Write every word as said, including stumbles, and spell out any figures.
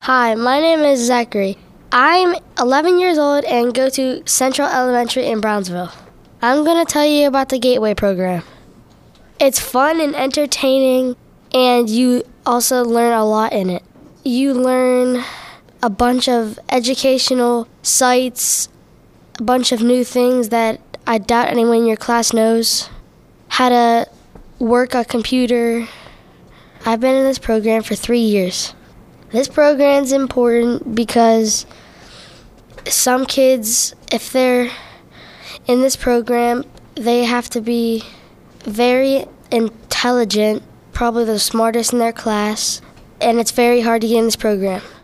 Hi, my name is Zachary. I'm eleven years old and go to Central Elementary in Brownsville. I'm going to tell you about the Gateway program. It's fun and entertaining, and you also learn a lot in it. You learn a bunch of educational sites, a bunch of new things that I doubt anyone in your class knows, how to work a computer. I've been in this program for three years. This program is important because some kids, if they're in this program, they have to be very intelligent, probably the smartest in their class, and it's very hard to get in this program.